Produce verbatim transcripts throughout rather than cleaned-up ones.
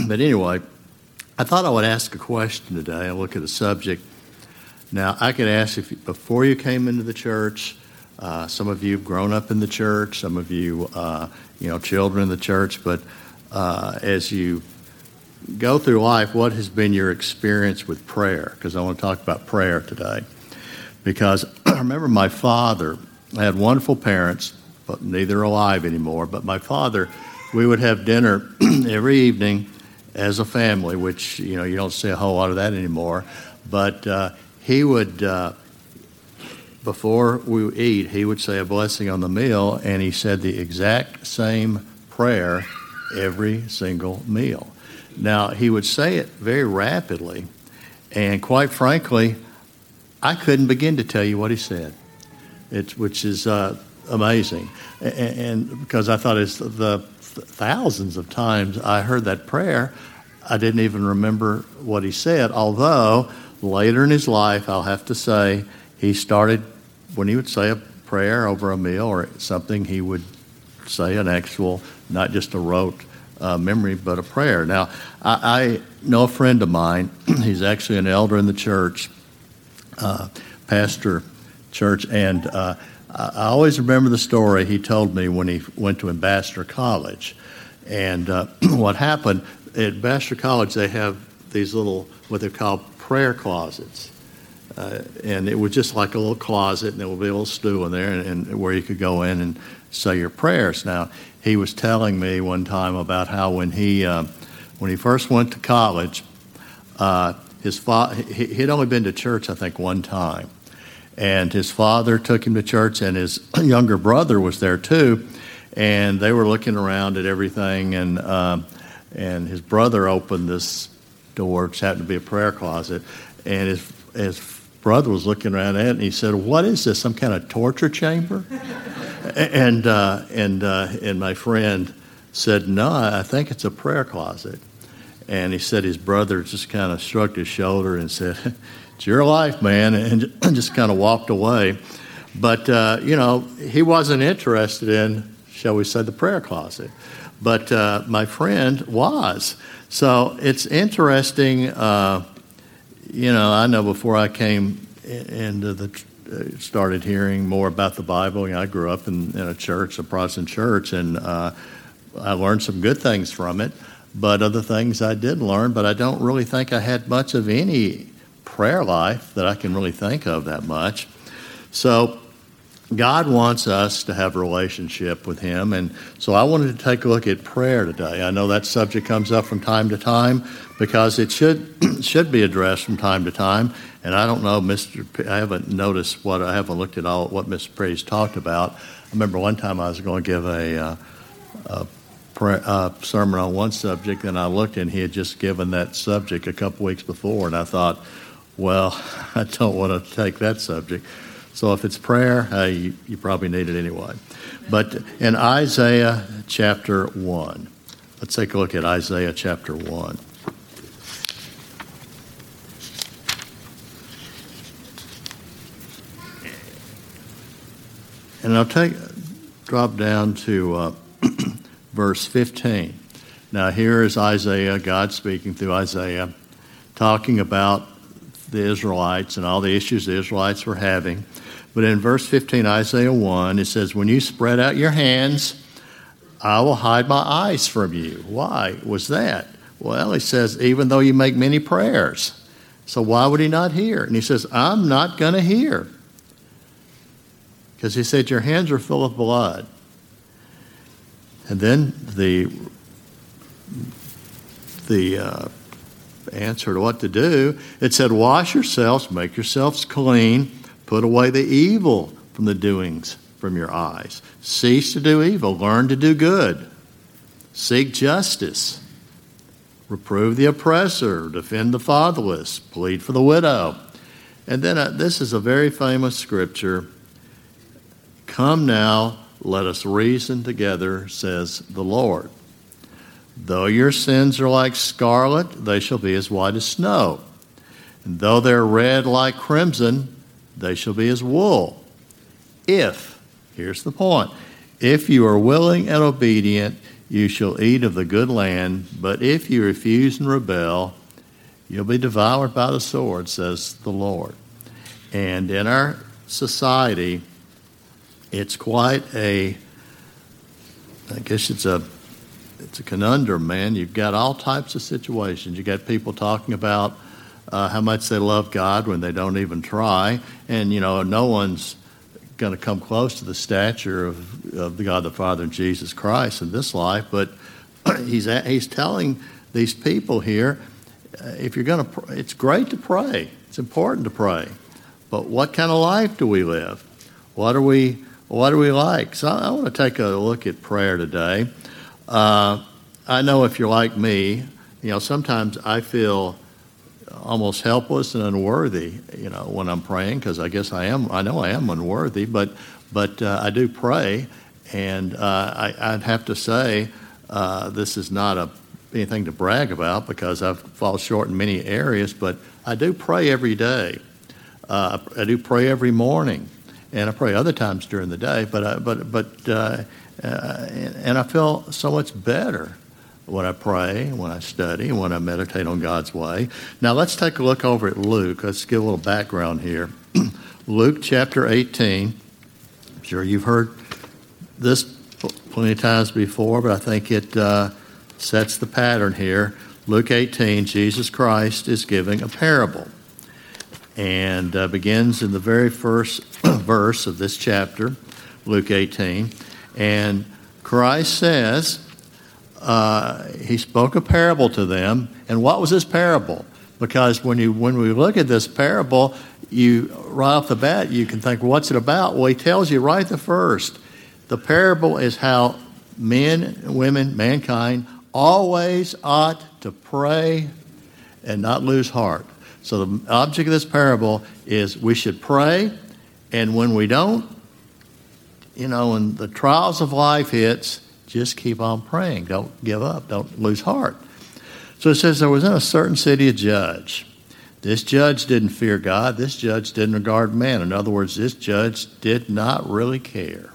but anyway, I thought I would ask a question today and look at a subject. Now, I could ask if before you came into the church, uh, some of you have grown up in the church, some of you, uh, you know, children in the church, but uh, as you go through life, what has been your experience with prayer? Because I want to talk about prayer today. Because I remember my father, I had wonderful parents, but neither are alive anymore. But my father, we would have dinner every evening as a family, which, you know, you don't see a whole lot of that anymore. But uh, he would, uh, before we would eat, he would say a blessing on the meal, and he said the exact same prayer every single meal. Now, he would say it very rapidly, and quite frankly, I couldn't begin to tell you what he said, it, which is uh, amazing. And, and because I thought it's the thousands of times I heard that prayer, I didn't even remember what he said, although later in his life, I'll have to say, he started, when he would say a prayer over a meal or something, he would say an actual, not just a rote uh, memory, but a prayer. Now, I, I know a friend of mine, he's actually an elder in the church, uh, pastor church, and uh, I always remember the story he told me when he went to Ambassador College. And uh, what happened, at Ambassador College, they have these little, what they call prayer closets. Uh, and it was just like a little closet, and there would be a little stool in there, and, and where you could go in and say your prayers. Now, he was telling me one time about how when he uh, when he first went to college, uh, his fa- he, he'd only been to church, I think, one time. And his father took him to church, and his younger brother was there too. And they were looking around at everything, and um, and his brother opened this door, which happened to be a prayer closet, and his his brother was looking around at it, and he said, "What is this? Some kind of torture chamber?" and uh, and uh, and my friend said, "No, I think it's a prayer closet." And he said his brother just kind of shrugged his shoulder and said, "It's your life, man," and just kind of walked away. But, uh, you know, he wasn't interested in, shall we say, the prayer closet. But uh, my friend was. So it's interesting, uh, you know, I know before I came into the, uh, started hearing more about the Bible, you know, I grew up in, in a church, a Protestant church, and uh, I learned some good things from it. But other things I did learn, but I don't really think I had much of any prayer life that I can really think of that much. So God wants us to have a relationship with Him, and so I wanted to take a look at prayer today. I know that subject comes up from time to time because it should should be addressed from time to time. And I don't know, Mister P- I haven't noticed what I haven't looked at all what Mister Pretty's talked about. I remember one time I was going to give a, uh, a prayer, uh, sermon on one subject, and I looked and he had just given that subject a couple weeks before, and I thought, well, I don't want to take that subject. So if it's prayer, hey, you, you probably need it anyway. But in Isaiah chapter one, let's take a look at Isaiah chapter one. And I'll take drop down to uh, verse fifteen. Now here is Isaiah, God speaking through Isaiah, talking about the Israelites and all the issues the Israelites were having. But in verse fifteen, Isaiah one, it says, "When you spread out your hands, I will hide my eyes from you." Why was that? Well, he says, even though you make many prayers. So why would he not hear? And he says, I'm not going to hear. Because he said, your hands are full of blood. And then the the uh, answer to what to do, it said, wash yourselves, make yourselves clean, put away the evil from the doings from your eyes. Cease to do evil, learn to do good. Seek justice. Reprove the oppressor, defend the fatherless, plead for the widow. And then uh, this is a very famous scripture. Come now, let us reason together, says the Lord. Though your sins are like scarlet, they shall be as white as snow. And though they're red like crimson, they shall be as wool. If, here's the point, if you are willing and obedient, you shall eat of the good land, but if you refuse and rebel, you'll be devoured by the sword, says the Lord. And in our society, it's quite a, I guess it's a, it's a conundrum, man. You've got all types of situations. You've got people talking about uh, how much they love God when they don't even try. And, you know, no one's going to come close to the stature of, of the God the Father and Jesus Christ in this life. But he's, he's telling these people here, uh, if you're going to, it's great to pray. It's important to pray. But what kind of life do we live? What are we, what are we like? So I, I want to take a look at prayer today. Uh, I know if you're like me, you know, sometimes I feel almost helpless and unworthy, you know, when I'm praying, because I guess I am, I know I am unworthy, but but uh, I do pray, and uh, I, I'd have to say uh, this is not a, anything to brag about, because I've fallen short in many areas, but I do pray every day. Uh, I do pray every morning, and I pray other times during the day, but I, but but uh, uh, and, and I feel so much better when I pray, when I study, when I meditate on God's way. Now let's take a look over at Luke. Let's give a little background here. Luke chapter eighteen. I'm sure you've heard this plenty of times before, but I think it uh, sets the pattern here. Luke eighteen, Jesus Christ is giving a parable, and uh, begins in the very first verse of this chapter, Luke eighteen. And Christ says, Uh, he spoke a parable to them. And what was this parable? Because when you when we look at this parable, you right off the bat, you can think, well, what's it about? Well, he tells you right the first. The parable is how men, women, mankind always ought to pray and not lose heart. So the object of this parable is we should pray, and when we don't, you know, when the trials of life hits, just keep on praying. Don't give up. Don't lose heart. So it says there was in a certain city a judge. This judge didn't fear God. This judge didn't regard man. In other words, this judge did not really care.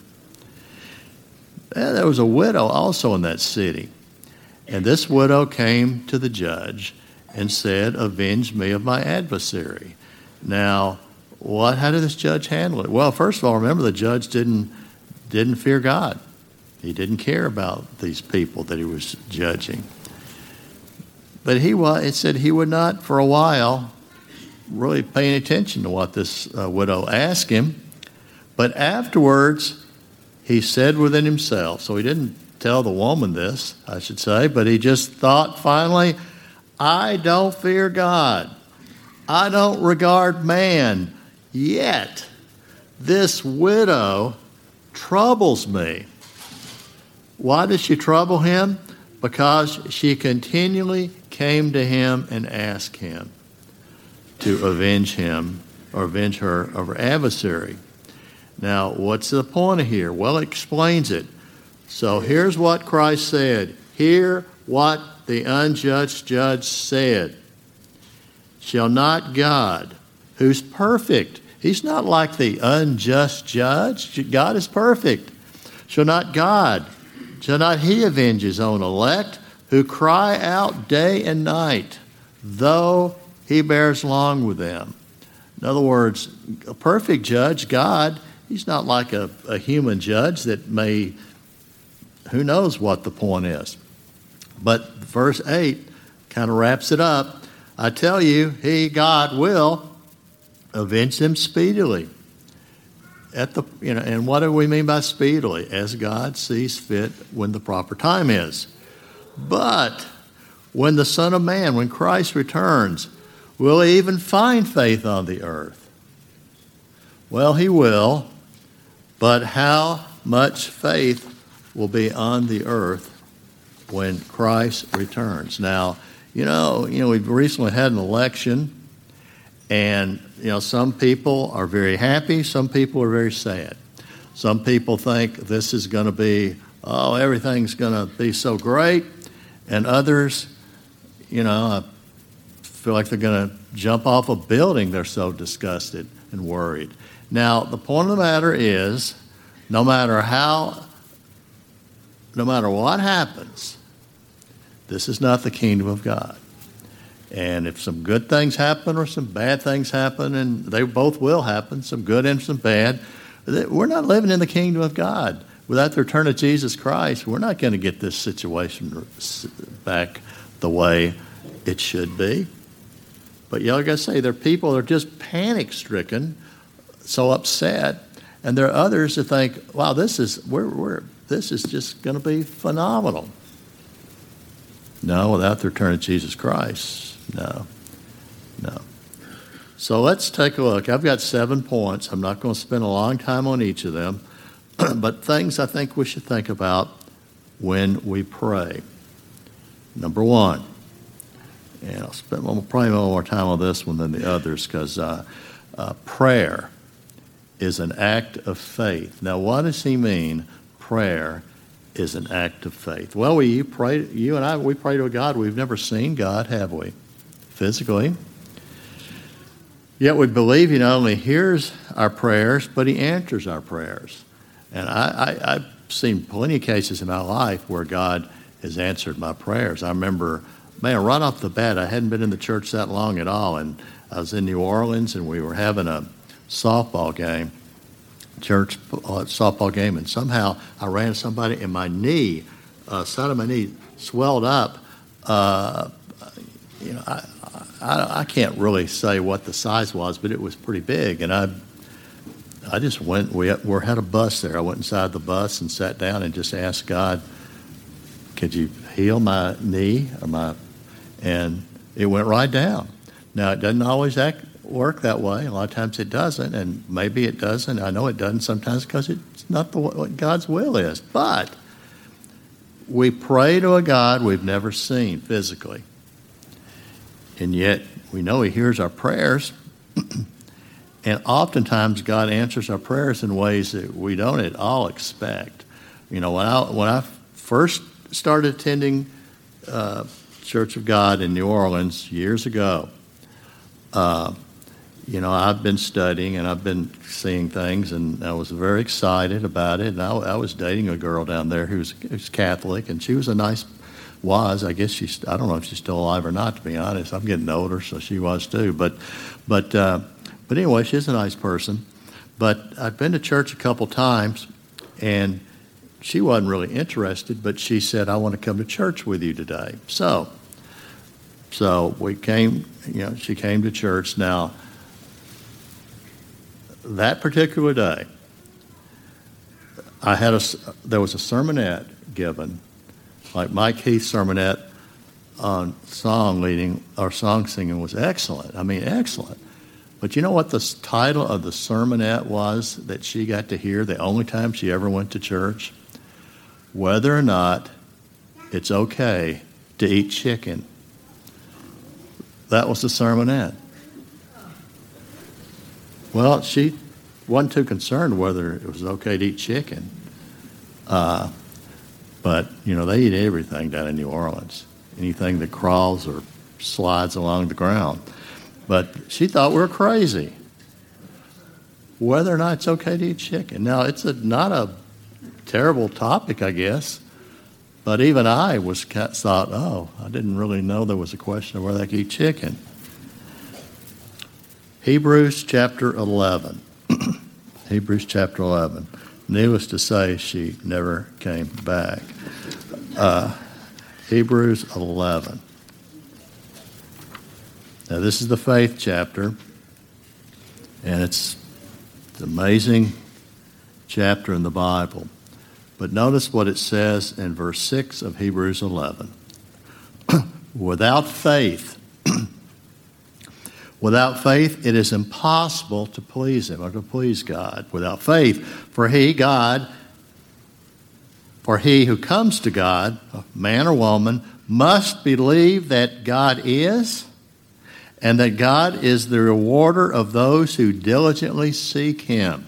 And there was a widow also in that city. And this widow came to the judge and said, avenge me of my adversary. Now, what? How did this judge handle it? Well, first of all, remember the judge didn't didn't fear God. He didn't care about these people that he was judging. But he was, it said he would not, for a while, really pay any attention to what this uh, widow asked him. But afterwards, he said within himself, so he didn't tell the woman this, I should say, but he just thought finally, I don't fear God. I don't regard man. Yet, this widow troubles me. Why does she trouble him? Because she continually came to him and asked him to avenge him or avenge her of her adversary. Now, what's the point of here? Well, it explains it. So here's what Christ said. Hear what the unjudged judge said. Shall not God, who's perfect, he's not like the unjust judge. God is perfect. Shall not God, shall not he avenge his own elect, who cry out day and night, though he bears long with them? In other words, a perfect judge, God, he's not like a, a human judge that may, who knows what the point is. But verse eight kind of wraps it up. I tell you, he, God, will avenge them speedily. At the, you know, and what do we mean by speedily? As God sees fit when the proper time is. But when the Son of Man, when Christ returns, will he even find faith on the earth? Well, he will. But how much faith will be on the earth when Christ returns? Now, you know, you know, we've recently had an election, and you know, some people are very happy, some people are very sad. Some people think this is going to be, oh, everything's going to be so great, and others, you know, I feel like they're going to jump off a building. They're so disgusted and worried. Now, the point of the matter is, no matter how no matter what happens, this is not the kingdom of God. And if some good things happen or some bad things happen, and they both will happen, some good and some bad, we're not living in the kingdom of God. Without the return of Jesus Christ, we're not going to get this situation back the way it should be. But you know, like I say, there are people that are just panic-stricken, so upset, and there are others that think, "Wow, this is we're, we're this is just going to be phenomenal." No, without the return of Jesus Christ, no, no. So let's take a look. I've got seven points. I'm not going to spend a long time on each of them, but things I think we should think about when we pray. Number one. And I'll spend we'll probably a little more time on this one than the others because uh, uh, prayer is an act of faith. Now, what does he mean, prayer is an act of faith? Well, we you pray, you and I, we pray to a God we've never seen, God, have we? Physically. Yet we believe he not only hears our prayers, but he answers our prayers. And I, I, I've seen plenty of cases in my life where God has answered my prayers. I remember... Man, right off the bat, I hadn't been in the church that long at all, and I was in New Orleans, and we were having a softball game, church uh, softball game, and somehow I ran into somebody, and my knee, uh, side of my knee, swelled up. Uh, you know, I, I I can't really say what the size was, but it was pretty big, and I I just went. We we had a bus there. I went inside the bus and sat down and just asked God, "Could you heal my knee or my?" And it went right down. Now, it doesn't always act, work that way. A lot of times it doesn't, and maybe it doesn't. I know it doesn't sometimes because it's not the, what God's will is. But we pray to a God we've never seen physically. And yet we know he hears our prayers. And oftentimes God answers our prayers in ways that we don't at all expect. You know, when I, when I first started attending uh, Church of God in New Orleans years ago, uh, you know, I've been studying and I've been seeing things, and I was very excited about it. And I, I was dating a girl down there who was, who was Catholic, and she was a nice, was, I guess she's, I don't know if she's still alive or not, to be honest. I'm getting older, so she was too. But, but, uh, but anyway, she's a nice person. But I've been to church a couple times, and she wasn't really interested, but she said, "I want to come to church with you today." So, so we came, you know, she came to church. Now, that particular day, I had a, there was a sermonette given, like Mike Heath's sermonette on song leading, or song singing was excellent. I mean, excellent. But you know what the title of the sermonette was that she got to hear the only time she ever went to church? Whether or not it's okay to eat chicken. That was the sermonette. Well, she wasn't too concerned whether it was okay to eat chicken. Uh, but, you know, they eat everything down in New Orleans. Anything that crawls or slides along the ground. But she thought we were crazy. Whether or not it's okay to eat chicken. Now, it's a, not a terrible topic, I guess. But even I was thought, oh, I didn't really know there was a question of whether they could eat chicken. Hebrews chapter eleven. Hebrews chapter eleven. Needless to say, she never came back. Uh, Hebrews eleven. Now, this is the faith chapter, and it's an amazing chapter in the Bible. But notice what it says in verse six of Hebrews eleven. Without faith, without faith, it is impossible to please him or to please God. Without faith, for he, God, for he who comes to God, man or woman, must believe that God is, and that God is the rewarder of those who diligently seek him.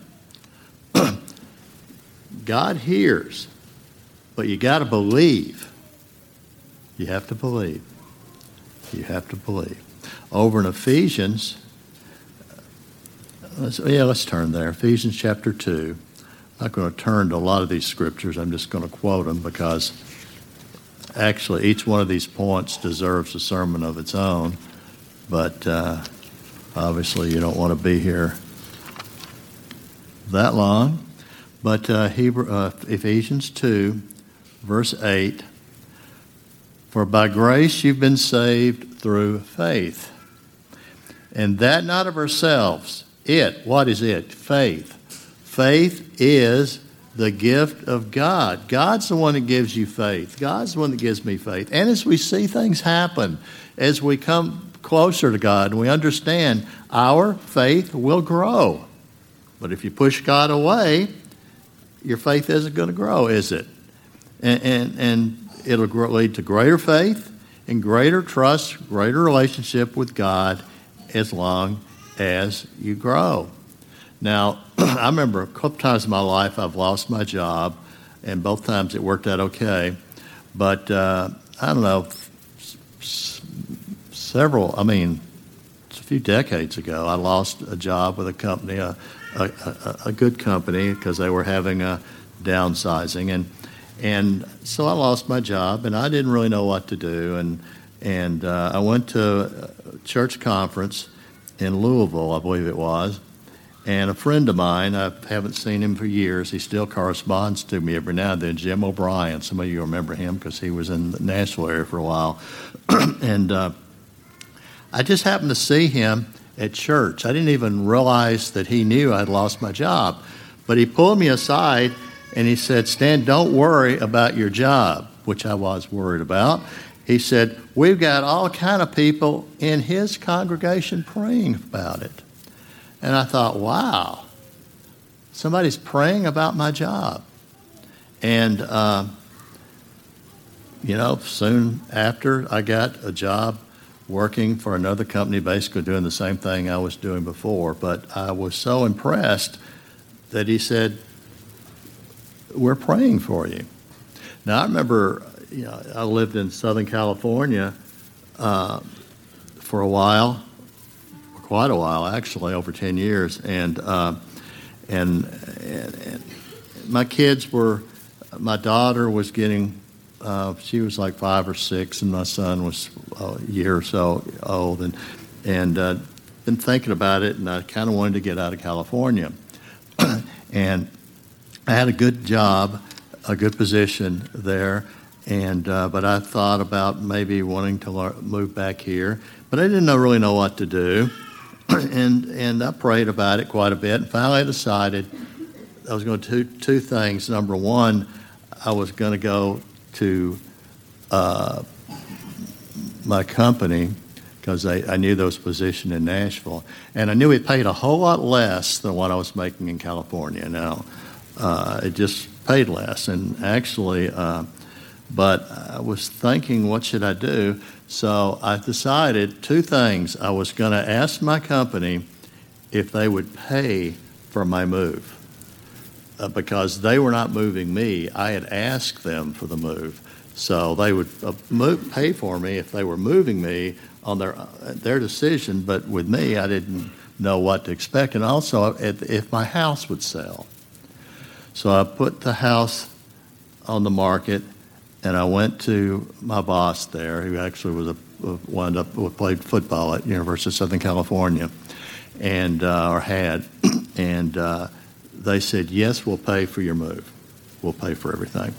God hears, but you got to believe. You have to believe. You have to believe. Over in Ephesians, let's, yeah, let's turn there. Ephesians chapter two, I'm not going to turn to a lot of these scriptures. I'm just going to quote them because actually each one of these points deserves a sermon of its own. But uh, obviously you don't want to be here that long. But uh, Hebrew, uh, Ephesians two, verse eight, for by grace you've been saved through faith. And that not of ourselves. It, what is it? Faith. Faith is the gift of God. God's the one that gives you faith. God's the one that gives me faith. And as we see things happen, as we come closer to God and we understand, our faith will grow. But if you push God away, your faith isn't going to grow, is it? And, and, and it'll grow, lead to greater faith and greater trust, greater relationship with God as long as you grow. Now, I remember a couple times in my life I've lost my job, and both times it worked out okay. But uh, I don't know, s- several, I mean, a few decades ago, I lost a job with a company, a, a, a, a good company, because they were having a downsizing. And and so I lost my job, and I didn't really know what to do. And, and uh, I went to a church conference in Louisville, I believe it was. And a friend of mine, I haven't seen him for years. He still corresponds to me every now and then, Jim O'Brien. Some of you remember him because he was in the Nashville area for a while. and uh, I just happened to see him at church. I didn't even realize that he knew I'd lost my job. But he pulled me aside and he said, Stan, don't worry about your job, which I was worried about. He said, we've got all kind of people in his congregation praying about it. And I thought, wow, somebody's praying about my job. And, uh, you know, soon after I got a job working for another company, basically doing the same thing I was doing before. But I was so impressed that he said, we're praying for you. Now, I remember, you know, I lived in Southern California uh, for a while. Quite a while, actually, over ten years, and, uh, and and and my kids were, my daughter was getting, uh, she was like five or six, and my son was a year or so old, and and uh, been thinking about it, and I kind of wanted to get out of California, and I had a good job, a good position there, and uh, but I thought about maybe wanting to learn, move back here, but I didn't know, really know what to do. And and I prayed about it quite a bit, and finally I decided I was going to do two things. Number one, I was going to go to uh, my company because I, I knew there was a position in Nashville, and I knew it paid a whole lot less than what I was making in California. Now, uh, it just paid less, and actually, uh, but I was thinking, what should I do? So I decided two things. I was going to ask my company if they would pay for my move uh, because they were not moving me. I had asked them for the move. So they would uh, move, pay for me if they were moving me on their uh, their decision. But with me, I didn't know what to expect. And also if, if my house would sell. So I put the house on the market. And I went to my boss there, who actually was a wound up played football at University of Southern California, and uh, or had, and uh, they said, "Yes, we'll pay for your move. We'll pay for everything."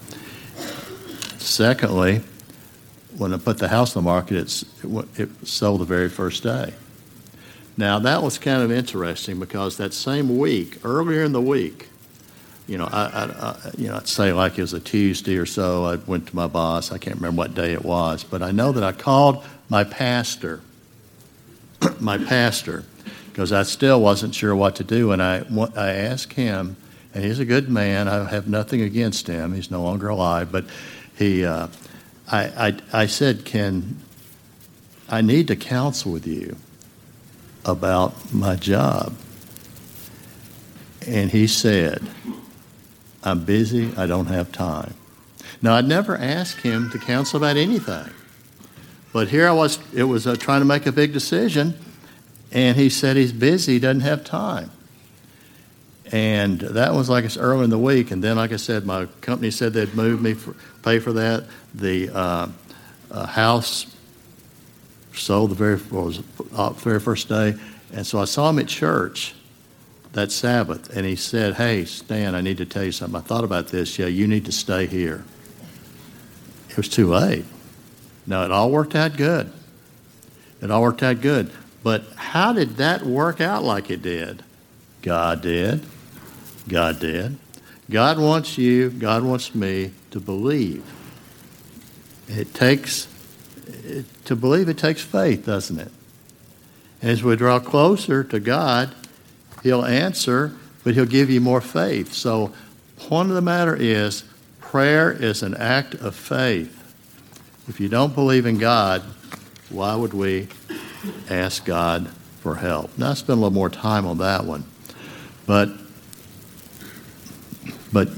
Secondly, when I put the house on the market, it's, it, it sold the very first day. Now that was kind of interesting because that same week, earlier in the week. You know, I, I, I, you know, I'd say like it was a Tuesday or so. I went to my boss. I can't remember what day it was, but I know that I called my pastor, my pastor, because I still wasn't sure what to do. And I, I asked him, and he's a good man. I have nothing against him. He's no longer alive, but he, uh, I, I, I said, can I need to counsel with you about my job? And he said, I'm busy, I don't have time. Now, I'd never asked him to counsel about anything. But here I was, it was uh, trying to make a big decision, and he said he's busy, he doesn't have time. And that was like it's early in the week. And then, like I said, my company said they'd move me, for, pay for that. The uh, uh, house sold the very, what was it, uh, very first day. And so I saw him at church that Sabbath. And he said, hey, Stan, I need to tell you something. I thought about this. Yeah, you need to stay here. It was too late. Now, it all worked out good. It all worked out good. But how did that work out like it did? God did. God did. God wants you, God wants me to believe. It takes, it, to believe it takes faith, doesn't it? And as we draw closer to God, He'll answer, but He'll give you more faith. So, point of the matter is, prayer is an act of faith. If you don't believe in God, why would we ask God for help? Now, I spend a little more time on that one. But, but,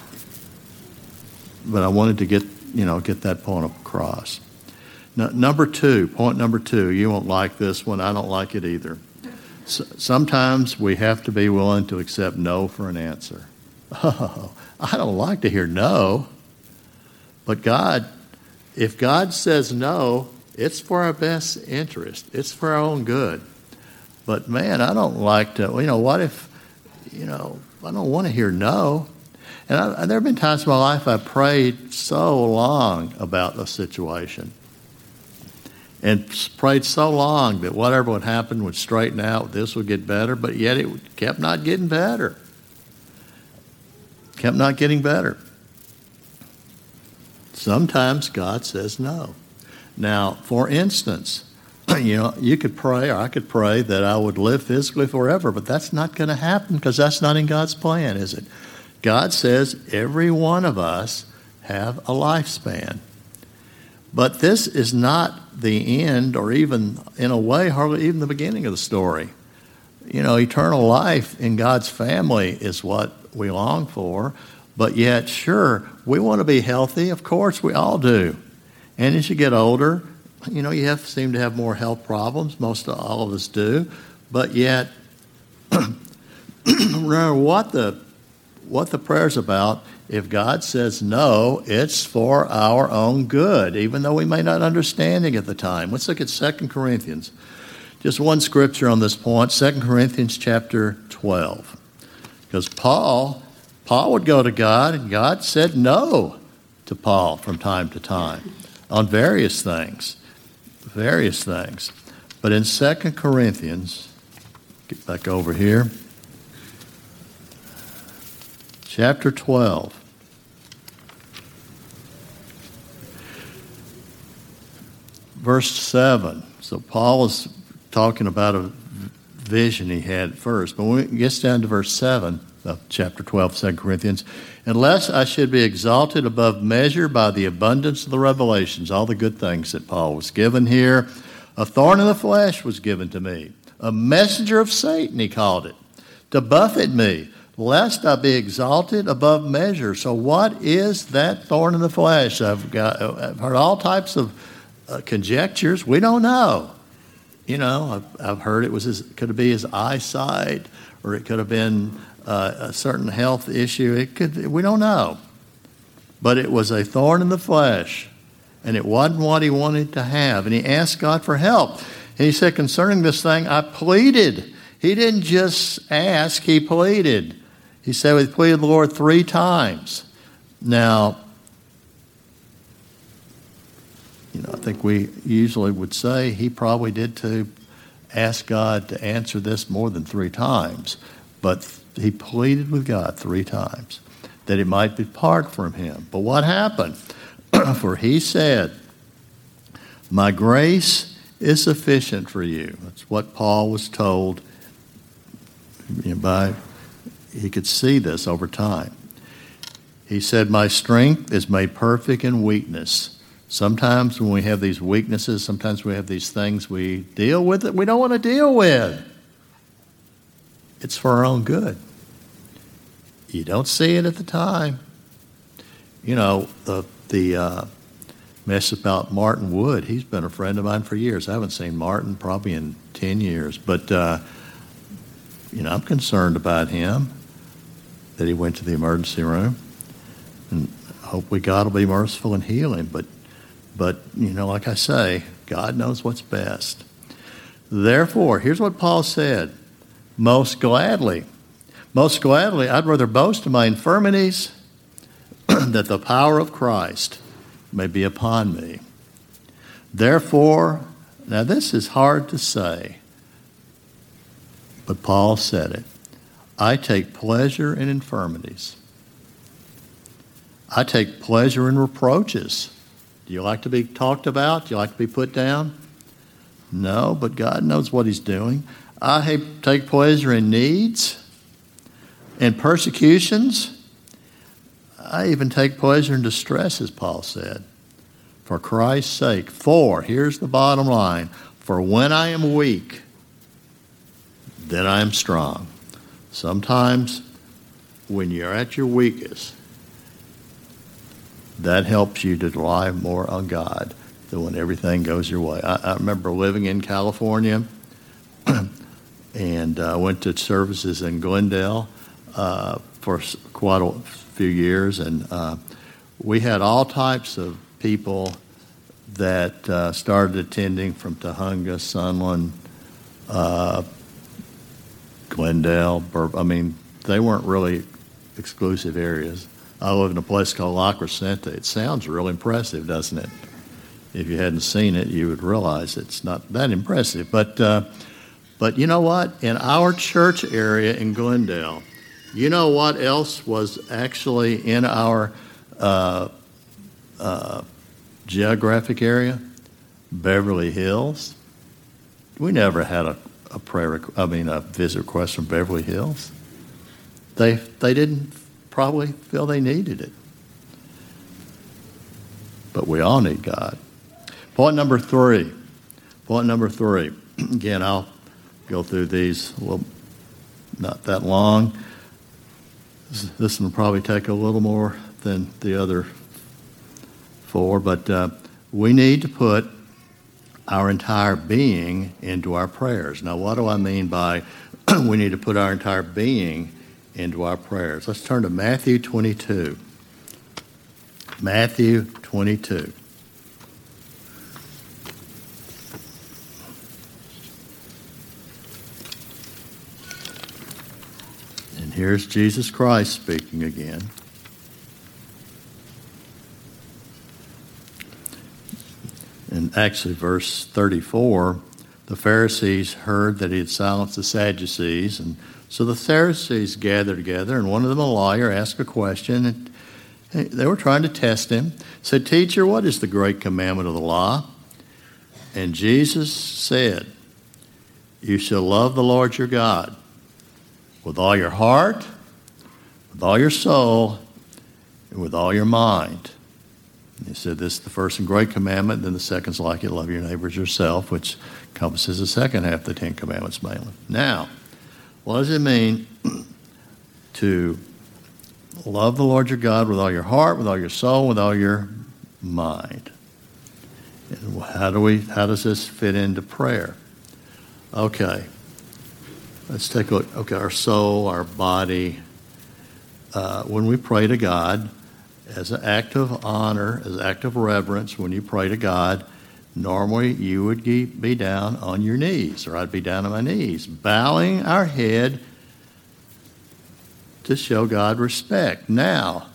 but I wanted to get, you know, get that point across. Now, number two, point number two, you won't like this one. I don't like it either. So, sometimes we have to be willing to accept no for an answer. Oh, I don't like to hear no. But God, if God says no, it's for our best interest. It's for our own good. But man, I don't like to, you know, what if, you know, I don't want to hear no. And I, there have been times in my life I prayed so long about the situation. And prayed so long that whatever would happen would straighten out, this would get better, but yet it kept not getting better. Kept not getting better. Sometimes God says no. Now, for instance, you know, you could pray, or I could pray that I would live physically forever, but that's not going to happen because that's not in God's plan, is it? God says every one of us have a lifespan. But this is not the end, or even, in a way, hardly even the beginning of the story. You know, eternal life in God's family is what we long for, but yet, sure, we want to be healthy. Of course, we all do. And as you get older, you know, you have seem to have more health problems. Most of all of us do. But yet, remember what the what the prayer's about. If God says no, it's for our own good, even though we may not understand it at the time. Let's look at Second Corinthians. Just one scripture on this point, Second Corinthians chapter twelve. Because Paul, Paul would go to God, and God said no to Paul from time to time on various things. Various things. But in Second Corinthians, get back over here, chapter twelve. Verse seven. So Paul is talking about a vision he had at first. But when it gets down to verse seven of chapter twelve, Second Corinthians, unless I should be exalted above measure by the abundance of the revelations, all the good things that Paul was given here, a thorn in the flesh was given to me, a messenger of Satan, he called it, to buffet me, lest I be exalted above measure. So what is that thorn in the flesh? I've got, I've heard all types of uh, conjectures. We don't know. You know, I've, I've heard it was his, could be his eyesight, or it could have been uh, a certain health issue. It could, we don't know. But it was a thorn in the flesh, and it wasn't what he wanted to have. And he asked God for help. And he said, concerning this thing, I pleaded. He didn't just ask, he pleaded. He said, we pleaded the Lord three times. Now, you know, I think we usually would say he probably did too, ask God to answer this more than three times. But he pleaded with God three times that it might depart from him. But what happened? For he said, my grace is sufficient for you. That's what Paul was told. You know, by, he could see this over time. He said, my strength is made perfect in weakness. Sometimes when we have these weaknesses, sometimes we have these things we deal with that we don't want to deal with. It's for our own good. You don't see it at the time. You know, the the uh, mess about Martin Wood, he's been a friend of mine for years. I haven't seen Martin probably in ten years. But, uh, you know, I'm concerned about him. that he went to the emergency room. And hopefully God will be merciful and heal him. But, but you know, like I say, God knows what's best. Therefore, here's what Paul said. Most gladly, most gladly, I'd rather boast of my infirmities that the power of Christ may be upon me. Therefore, now this is hard to say, but Paul said it. I take pleasure in infirmities. I take pleasure in reproaches. Do you like to be talked about? Do you like to be put down? No, but God knows what he's doing. I take pleasure in needs and persecutions. I even take pleasure in distress, as Paul said, for Christ's sake. For, here's the bottom line, for when I am weak, then I am strong. Sometimes when you're at your weakest, that helps you to rely more on God than when everything goes your way. I, I remember living in California and I uh, went to services in Glendale uh, for quite a few years, and uh, we had all types of people that uh, started attending from Tujunga, Sunland, uh, Glendale, Bur- I mean, they weren't really exclusive areas. I live in a place called La Crescenta. It sounds real impressive, doesn't it? If you hadn't seen it, you would realize it's not that impressive. But, uh, but you know what? In our church area in Glendale, you know what else was actually in our uh, uh, geographic area? Beverly Hills. We never had a, a prayer, I mean, a visit request from Beverly Hills. They they didn't probably feel they needed it. But we all need God. Point number three. Point number three. Again, I'll go through these a little, not that long. This, this one will probably take a little more than the other four, but uh, we need to put our entire being into our prayers. Now, what do I mean by we need to put our entire being into our prayers? Let's turn to Matthew twenty-two. Matthew twenty-two. And here's Jesus Christ speaking again. And actually, verse thirty-four, the Pharisees heard that he had silenced the Sadducees, and so the Pharisees gathered together, and one of them, a lawyer, asked a question, and they were trying to test him. Said, "Teacher, what is the great commandment of the law?" And Jesus said, "You shall love the Lord your God with all your heart, with all your soul, and with all your mind." And he said, "This is the first and great commandment. Then the second's like it, love your neighbors yourself," which encompasses the second half of the Ten Commandments mainly. Now, what does it mean to love the Lord your God with all your heart, with all your soul, with all your mind? And how do we? How does this fit into prayer? Okay, let's take a look. Okay, our soul, our body. Uh, when we pray to God, as an act of honor, as an act of reverence, when you pray to God, normally you would be down on your knees, or I'd be down on my knees, bowing our head to show God respect. Now,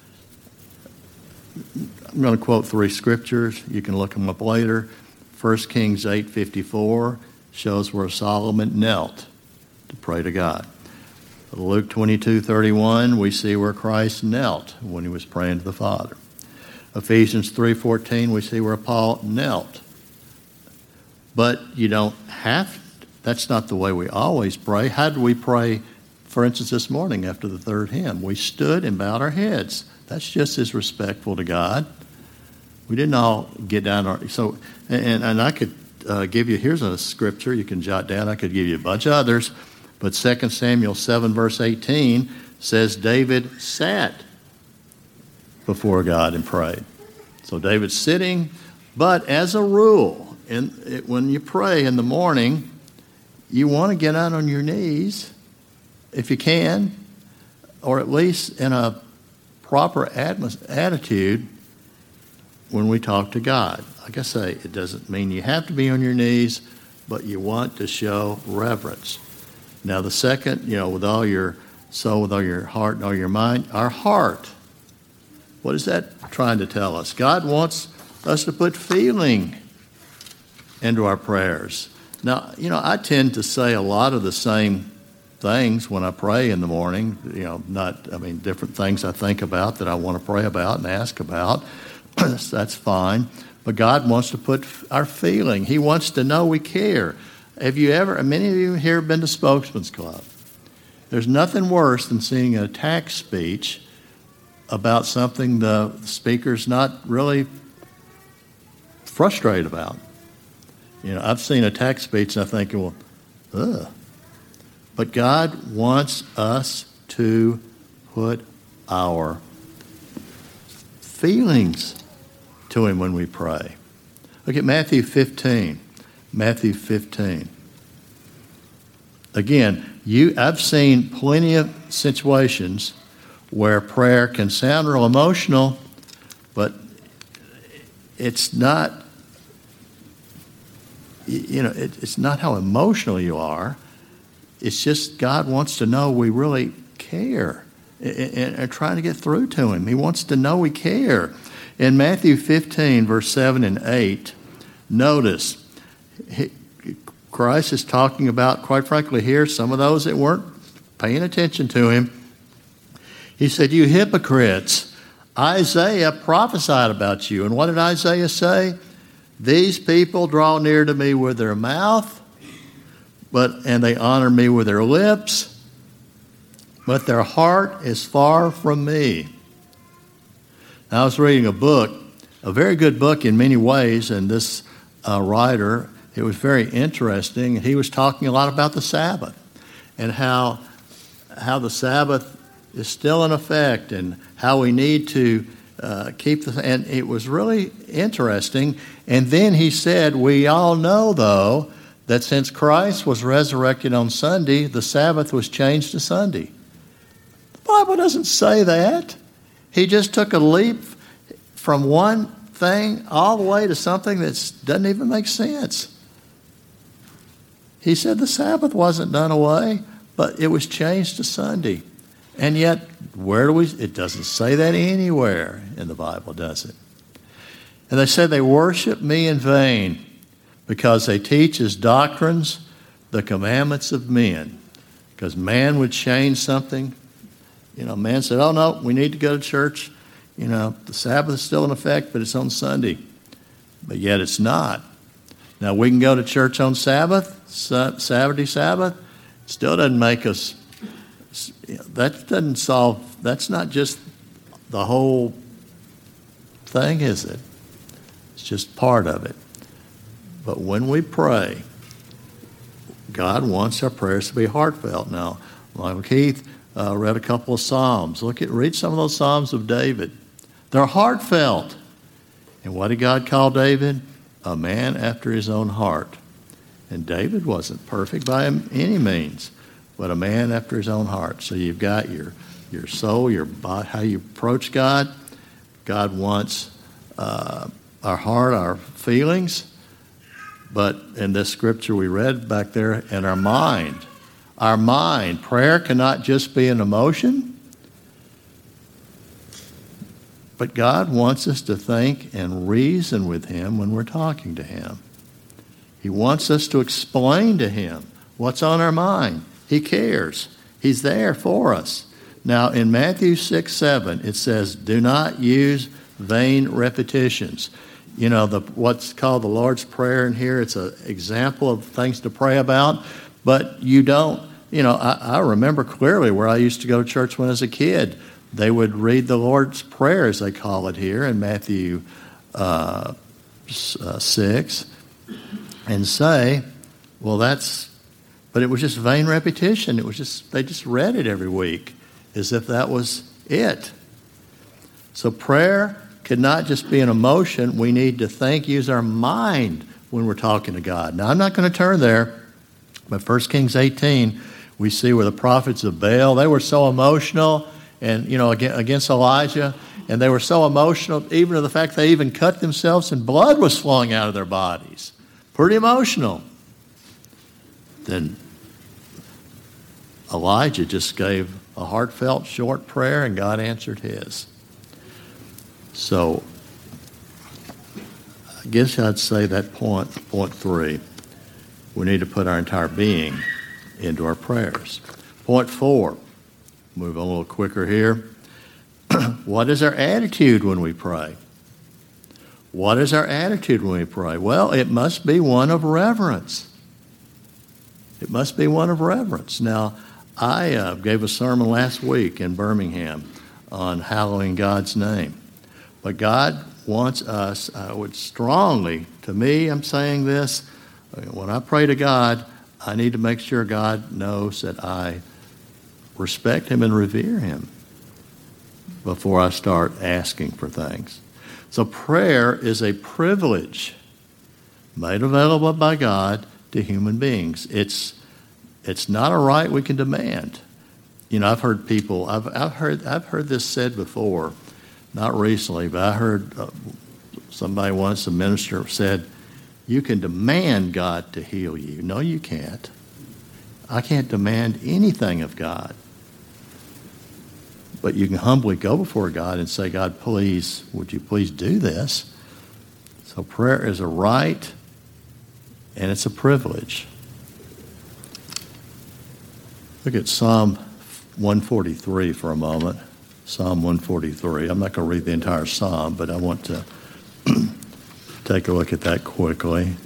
I'm going to quote three scriptures. You can look them up later. First Kings eight fifty-four shows where Solomon knelt to pray to God. Luke twenty-two thirty-one, we see where Christ knelt when he was praying to the Father. Ephesians three fourteen, we see where Paul knelt. But you don't have, that's not the way we always pray. How did we pray, for instance, this morning after the third hymn? We stood and bowed our heads. That's just as respectful to God. We didn't all get down our, so, and, and I could uh, give you, here's a scripture you can jot down. I could give you a bunch of others. But Second Samuel seven, verse eighteen says David sat before God and prayed. So David's sitting, but as a rule, in, it, when you pray in the morning, you want to get out on your knees, if you can, or at least in a proper atmos- attitude when we talk to God. Like I say, it doesn't mean you have to be on your knees, but you want to show reverence. Now, the second, you know, with all your soul, with all your heart and all your mind, our heart, what is that trying to tell us? God wants us to put feeling into our prayers. Now, you know, I tend to say a lot of the same things when I pray in the morning, you know, not, I mean, different things I think about that I want to pray about and ask about. That's fine. But God wants to put our feeling. He wants to know we care. Have you ever, many of you here have been to Spokesman's Club. There's nothing worse than seeing an attack speech about something the speaker's not really frustrated about. You know, I've seen a attack speech and I think, well, ugh. But God wants us to put our feelings to Him when we pray. Look at Matthew fifteen. Matthew fifteen. Again, you, I've seen plenty of situations where prayer can sound real emotional, but it's not, you know, it, it's not how emotional you are. It's just God wants to know we really care and are trying to get through to Him. He wants to know we care. In Matthew fifteen, verse seven and eight, notice, he, Christ is talking about, quite frankly here, some of those that weren't paying attention to Him. He said, you hypocrites, Isaiah prophesied about you. And what did Isaiah say? These people draw near to me with their mouth, but and they honor me with their lips, but their heart is far from me. Now, I was reading a book, a very good book in many ways, and this uh, writer, it was very interesting. He was talking a lot about the Sabbath and how how the Sabbath is still in effect and how we need to uh, keep the, and it was really interesting. And then he said, we all know, though, that since Christ was resurrected on Sunday, the Sabbath was changed to Sunday. The Bible doesn't say that. He just took a leap from one thing all the way to something that doesn't even make sense. He said the Sabbath wasn't done away, but it was changed to Sunday. And yet, where do we, it doesn't say that anywhere in the Bible, does it? And they said they worship me in vain because they teach as doctrines the commandments of men. Because man would change something. You know, man said, oh no, we need to go to church. You know, the Sabbath is still in effect, but it's on Sunday. But yet it's not. Now, we can go to church on Sabbath, Saturday Sabbath. It still doesn't make us, you know, that doesn't solve, that's not just the whole thing, is it? It's just part of it. But when we pray, God wants our prayers to be heartfelt. Now, like Keith uh, read a couple of Psalms. Look at, read some of those Psalms of David. They're heartfelt. And what did God call David? A man after his own heart. And David wasn't perfect by any means, but a man after his own heart. So you've got your your soul, your body, how you approach God. God wants uh, our heart, our feelings. But in this scripture we read back there, in our mind. Our mind. Prayer cannot just be an emotion. But God wants us to think and reason with Him when we're talking to Him. He wants us to explain to Him what's on our mind. He cares. He's there for us. Now, in Matthew six seven, it says, do not use vain repetitions. You know, the what's called the Lord's Prayer in here, it's an example of things to pray about, but you don't, you know, I, I remember clearly where I used to go to church when I was a kid. They would read the Lord's Prayer, as they call it here, in Matthew uh, uh, six, and say, well, that's, but it was just vain repetition. It was just, they just read it every week as if that was it. So prayer could not just be an emotion. We need to think, use our mind when we're talking to God. Now, I'm not going to turn there, but First Kings eighteen, we see where the prophets of Baal, they were so emotional. and you know, against Elijah, and they were so emotional, even to the fact they even cut themselves and blood was flowing out of their bodies. Pretty emotional. Then Elijah just gave a heartfelt, short prayer, and God answered his. So I guess I'd say that point, point three, we need to put our entire being into our prayers. Point four, move on a little quicker here. What is our attitude when we pray? What is our attitude when we pray? Well, it must be one of reverence. It must be one of reverence. Now, I uh, gave a sermon last week in Birmingham on hallowing God's name. But God wants us, I would strongly, to me, I'm saying this, when I pray to God, I need to make sure God knows that I respect him and revere him before I start asking for things. So prayer is a privilege made available by God to human beings. It's it's not a right we can demand. You know, I've heard people, I've I've heard I've heard this said before, not recently, but I heard uh, somebody once, a minister said, you can demand God to heal you. No, you can't. I can't demand anything of God. But you can humbly go before God and say, God, please, would you please do this? So prayer is a right and it's a privilege. Look at Psalm one forty-three for a moment. Psalm one forty-three. I'm not going to read the entire psalm, but I want to take a look at that quickly.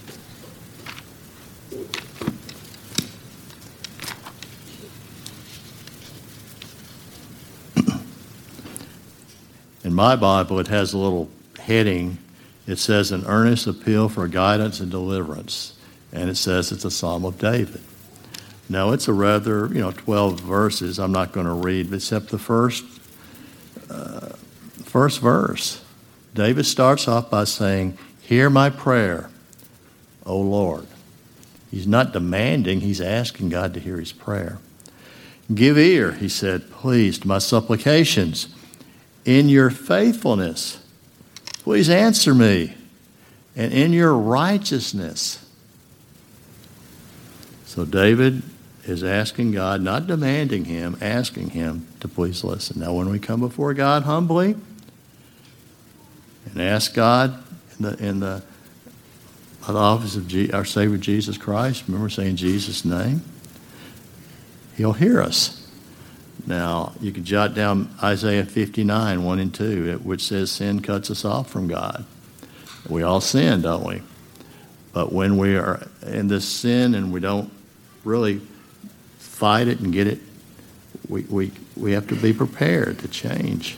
In my Bible, it has a little heading. It says, an earnest appeal for guidance and deliverance. And it says it's a Psalm of David. Now, it's a rather, you know, twelve verses. I'm not going to read except the first, uh, first verse. David starts off by saying, hear my prayer, O Lord. He's not demanding, he's asking God to hear his prayer. Give ear, he said, please, to my supplications. In your faithfulness, please answer me. And in your righteousness. So David is asking God, not demanding him, asking him to please listen. Now, when we come before God humbly and ask God in the in the, the office of G, our Savior Jesus Christ, remember saying Jesus' name, he'll hear us. Now, you can jot down Isaiah fifty-nine, one and two, which says sin cuts us off from God. We all sin, don't we? But when we are in this sin and we don't really fight it and get it, we we, we have to be prepared to change.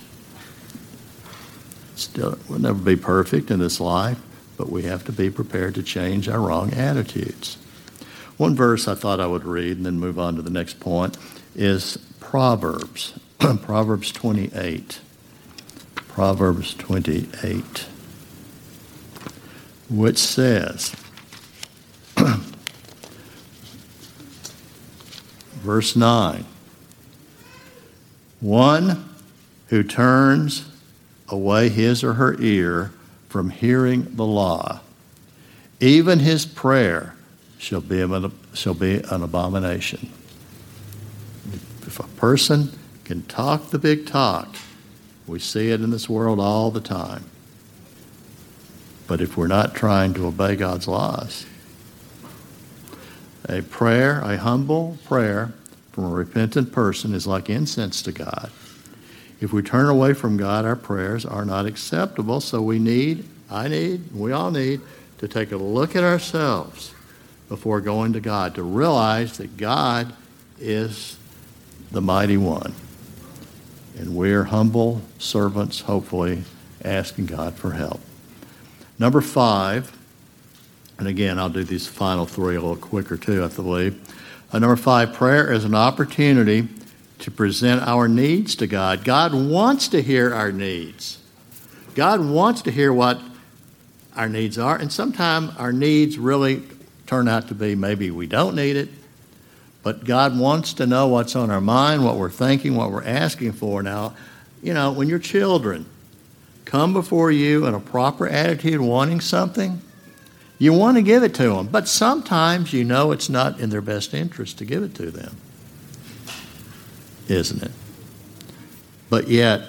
Still, we'll never be perfect in this life, but we have to be prepared to change our wrong attitudes. One verse I thought I would read and then move on to the next point is Proverbs. Proverbs twenty-eight. Proverbs twenty-eight. Which says, verse nine, one who turns away his or her ear from hearing the law, even his prayer shall be an, shall be an abomination. If a person can talk the big talk, we see it in this world all the time. But if we're not trying to obey God's laws, a prayer, a humble prayer from a repentant person is like incense to God. If we turn away from God, our prayers are not acceptable. So we need, I need, we all need to take a look at ourselves before going to God, to realize that God is the mighty one. And we're humble servants, hopefully, asking God for help. Number five, and again, I'll do these final three a little quicker too, I believe. Uh, number five, prayer is an opportunity to present our needs to God. God wants to hear our needs. God wants to hear what our needs are, and sometimes our needs really turn out to be maybe we don't need it, But God wants to know what's on our mind, what we're thinking, what we're asking for. Now, you know, when your children come before you in a proper attitude wanting something, you want to give it to them. But sometimes you know it's not in their best interest to give it to them, isn't it? But yet,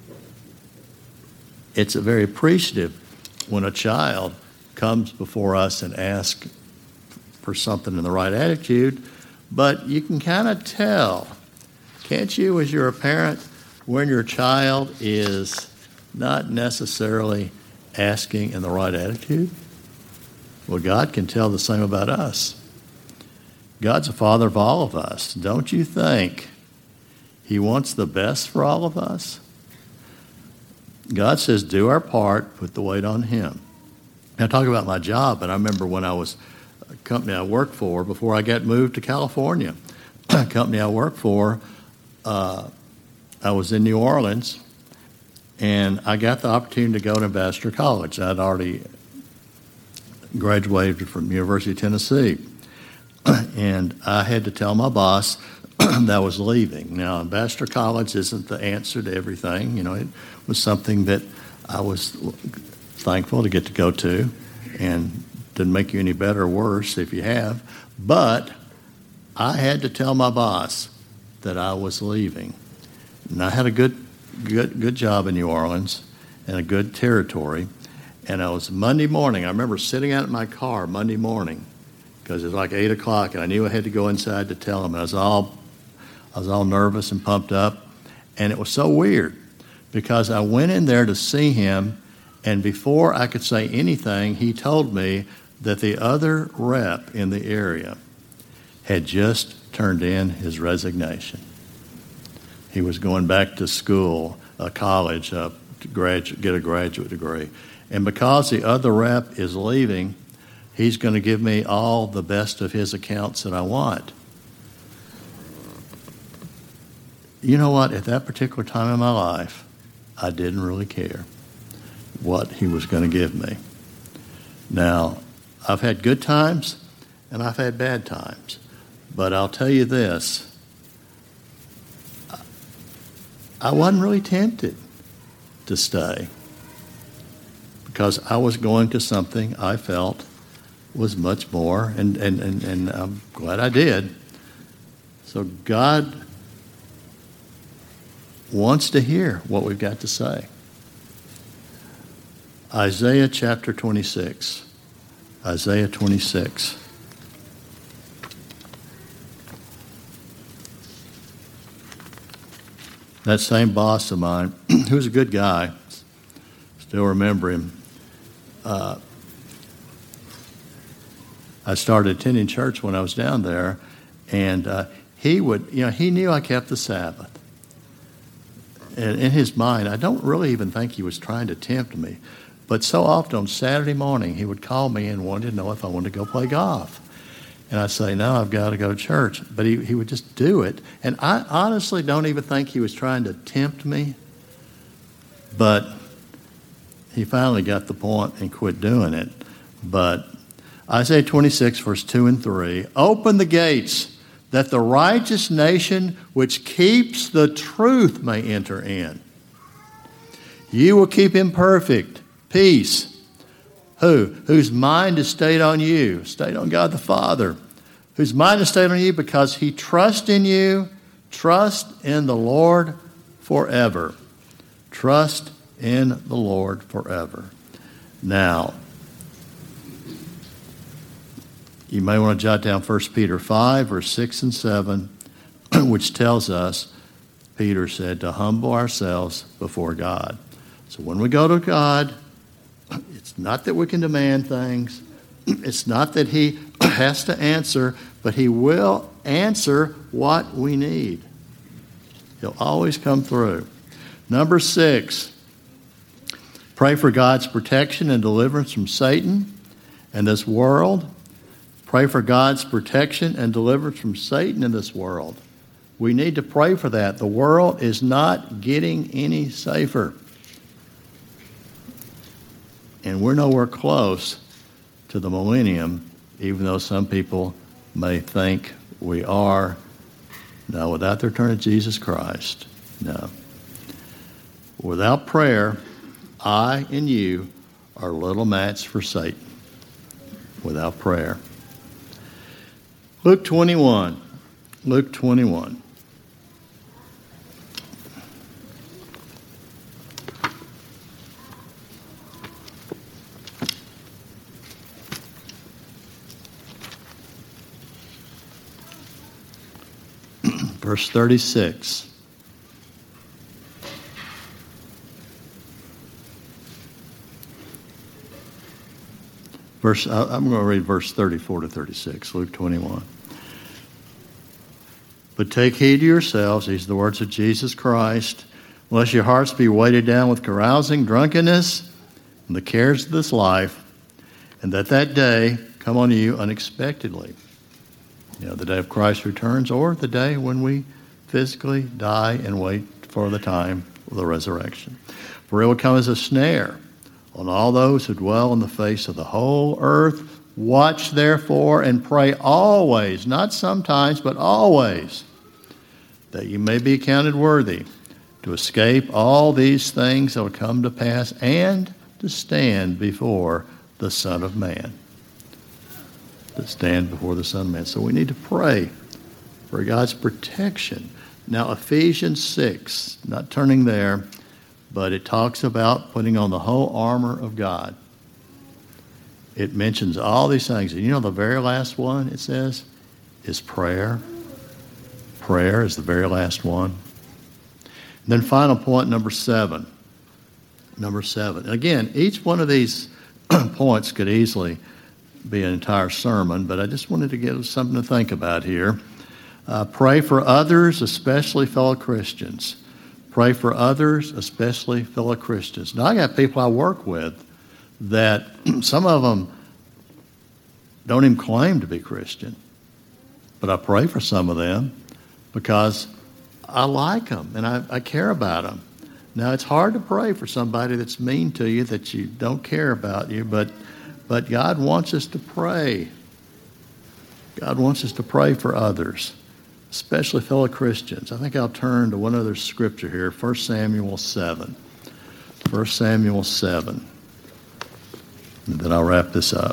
it's a very appreciative when a child comes before us and asks for something in the right attitude. But you can kind of tell, can't you, as you're a parent, when your child is not necessarily asking in the right attitude? Well, God can tell the same about us. God's a father of all of us. Don't you think He wants the best for all of us? God says, do our part, put the weight on Him. Now, talk about my job, but I remember when I was a company I worked for, before I got moved to California, a company I worked for, uh, I was in New Orleans, and I got the opportunity to go to Ambassador College. I'd already graduated from the University of Tennessee, and I had to tell my boss that I was leaving. Now, Ambassador College isn't the answer to everything. You know, it was something that I was thankful to get to go to, and didn't make you any better or worse if you have. But I had to tell my boss that I was leaving. And I had a good, good, good job in New Orleans and a good territory. And I was Monday morning. I remember sitting out in my car Monday morning because it was like eight o'clock, and I knew I had to go inside to tell him. And I was all, I was all nervous and pumped up, and it was so weird because I went in there to see him, and before I could say anything, he told me that the other rep in the area had just turned in his resignation. He was going back to school, uh, college, uh, to gradu- get a graduate degree. And because the other rep is leaving, he's going to give me all the best of his accounts that I want. You know what? At that particular time in my life, I didn't really care what he was going to give me. Now, I've had good times and I've had bad times. But I'll tell you this, I wasn't really tempted to stay because I was going to something I felt was much more, and, and, and, and I'm glad I did. So God wants to hear what we've got to say. Isaiah chapter twenty-six. Isaiah twenty-six. That same boss of mine, who's a good guy, still remember him. Uh, I started attending church when I was down there, and uh, he would, you know, he knew I kept the Sabbath. And in his mind, I don't really even think he was trying to tempt me, but so often on Saturday morning, he would call me and wanted to know if I wanted to go play golf. And I'd say, no, I've got to go to church. But he, he would just do it. And I honestly don't even think he was trying to tempt me. But he finally got the point and quit doing it. But Isaiah twenty-six, verse two and three, open the gates that the righteous nation which keeps the truth may enter in. You will keep him perfect, peace. Who? Whose mind is stayed on you, stayed on God the Father. Whose mind is stayed on you because he trusts in you. Trust in the Lord forever. Trust in the Lord forever. Now, you may want to jot down First Peter five, verse six and seven, which tells us, Peter said, to humble ourselves before God. So when we go to God, it's not that we can demand things. It's not that he has to answer, but he will answer what we need. He'll always come through. Number six, pray for God's protection and deliverance from Satan and this world. Pray for God's protection and deliverance from Satan in this world. We need to pray for that. The world is not getting any safer. And we're nowhere close to the millennium, even though some people may think we are. No, without the return of Jesus Christ, no. Without prayer, I and you are little match for Satan. Without prayer. Luke twenty-one. Luke twenty-one. Verse thirty-six. Verse, I'm going to read verse thirty-four to thirty-six, Luke twenty-one. But take heed to yourselves, these are the words of Jesus Christ, lest your hearts be weighted down with carousing, drunkenness, and the cares of this life, and that that day come on you unexpectedly. You know, the day of Christ's returns, or the day when we physically die and wait for the time of the resurrection. For it will come as a snare on all those who dwell on the face of the whole earth. Watch therefore and pray always, not sometimes, but always, that you may be counted worthy to escape all these things that will come to pass and to stand before the Son of Man. To stand before the Son of Man. So we need to pray for God's protection. Now, Ephesians six, not turning there, but it talks about putting on the whole armor of God. It mentions all these things. And you know the very last one, it says, is prayer. Prayer is the very last one. And then final point, number seven. Number seven. Again, each one of these points could easily be an entire sermon, but I just wanted to give something to think about here. Uh, pray for others, especially fellow Christians. Pray for others, especially fellow Christians. Now, I got people I work with that some of them don't even claim to be Christian, but I pray for some of them because I like them and I, I care about them. Now, it's hard to pray for somebody that's mean to you, that you don't care about you, but but God wants us to pray. God wants us to pray for others, especially fellow Christians. I think I'll turn to one other scripture here, First Samuel seven. First Samuel seven. And then I'll wrap this up.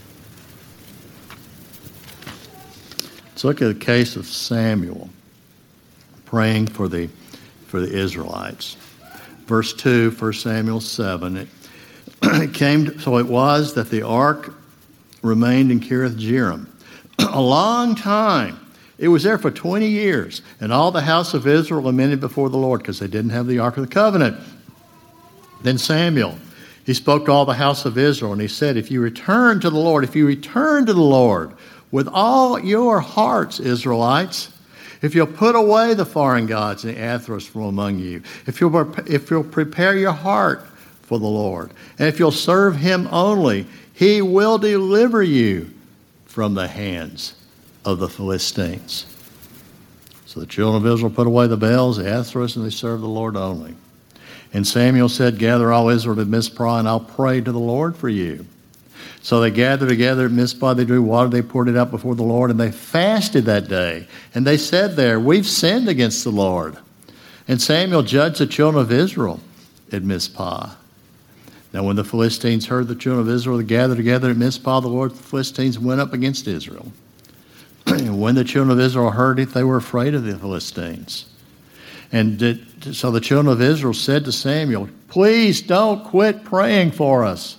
Let's look at the case of Samuel praying for the for the Israelites. Verse two, First Samuel seven. It, it came, so it was that the ark remained in Kiriath Jearim a long time. It was there for twenty years, and all the house of Israel lamented before the Lord because they didn't have the Ark of the Covenant. Then Samuel, he spoke to all the house of Israel, and he said, if you return to the Lord, if you return to the Lord with all your hearts, Israelites, if you'll put away the foreign gods and the Atheros from among you, if you'll, if you'll prepare your heart for the Lord, and if you'll serve him only, he will deliver you from the hands of the Philistines. So the children of Israel put away the Baals, the Atheros, and they served the Lord only. And Samuel said, gather all Israel to Mizpah, and I'll pray to the Lord for you. So they gathered together at Mizpah, they drew water, they poured it out before the Lord, and they fasted that day. And they said there, we've sinned against the Lord. And Samuel judged the children of Israel at Mizpah. Now when the Philistines heard the children of Israel gathered together at Mizpah, the Lord, the Philistines went up against Israel. And when the children of Israel heard it, they were afraid of the Philistines. And did, so the children of Israel said to Samuel, please don't quit praying for us.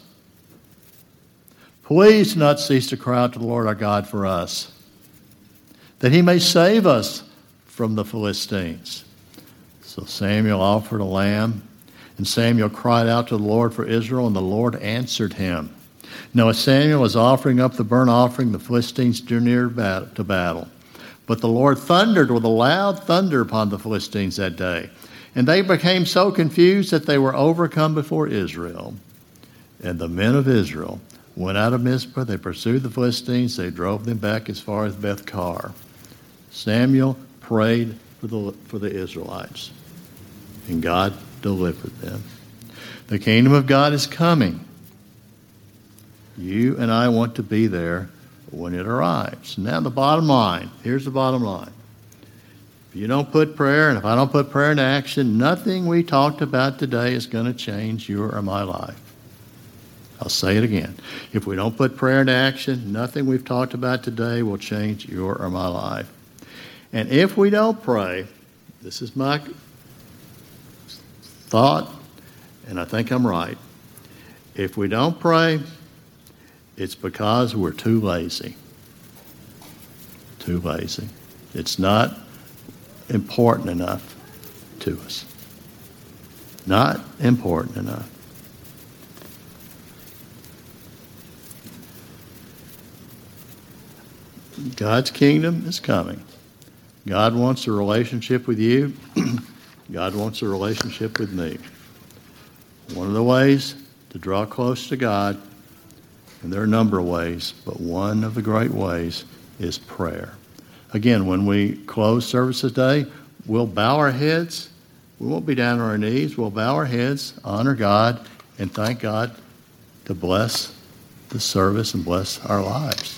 Please do not cease to cry out to the Lord our God for us, that he may save us from the Philistines. So Samuel offered a lamb, and Samuel cried out to the Lord for Israel, and the Lord answered him. Now as Samuel was offering up the burnt offering, the Philistines drew near to battle. But the Lord thundered with a loud thunder upon the Philistines that day. And they became so confused that they were overcome before Israel. And the men of Israel went out of Mizpah. They pursued the Philistines. They drove them back as far as Beth-kar. Samuel prayed for the, for the Israelites, and God delivered them. The kingdom of God is coming. You and I want to be there when it arrives. Now the bottom line, here's the bottom line. If you don't put prayer, and if I don't put prayer into action, nothing we talked about today is going to change your or my life. I'll say it again. If we don't put prayer into action, nothing we've talked about today will change your or my life. And if we don't pray, this is my thought, and I think I'm right. If we don't pray, it's because we're too lazy. Too lazy. It's not important enough to us. Not important enough. God's kingdom is coming. God wants a relationship with you. God wants a relationship with me. One of the ways to draw close to God, and there are a number of ways, but one of the great ways is prayer. Again, when we close service today, we'll bow our heads. We won't be down on our knees. We'll bow our heads, honor God, and thank God to bless the service and bless our lives.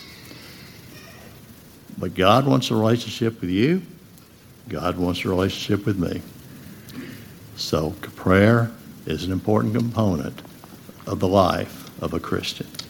But God wants a relationship with you. God wants a relationship with me. So prayer is an important component of the life of a Christian.